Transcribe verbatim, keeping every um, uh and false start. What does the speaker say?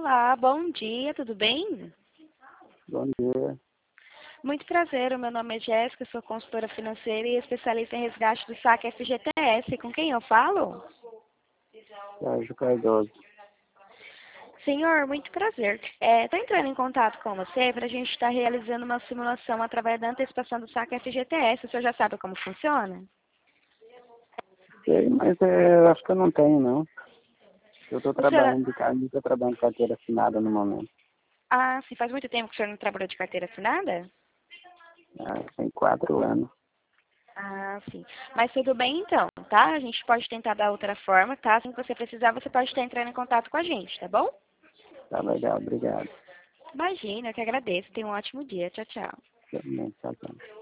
Olá, bom dia, tudo bem? Bom dia, Muito prazer, o meu nome é Jéssica, sou consultora financeira e especialista em resgate do saque F G T S. Com quem eu falo? Sérgio Cardoso. Senhor, muito prazer. Estou entrando em contato com você para a gente estar realizando uma simulação através da antecipação do saque F G T S. O senhor já sabe como funciona? Sei, mas é, eu acho que eu não tenho, não. Eu estou O senhor... trabalhando de casa, não estou trabalhando de carteira assinada no momento. Ah, sim, faz muito tempo que o senhor não trabalhou de carteira assinada? Ah, tem quatro anos. Ah, sim. Mas tudo bem então, tá? A gente pode tentar da outra forma, tá? Se você precisar, você pode estar entrando em contato com a gente, tá bom? Tá legal, obrigado. Imagina, eu que agradeço. Tenha um ótimo dia. Tchau, tchau. Tchau, tchau.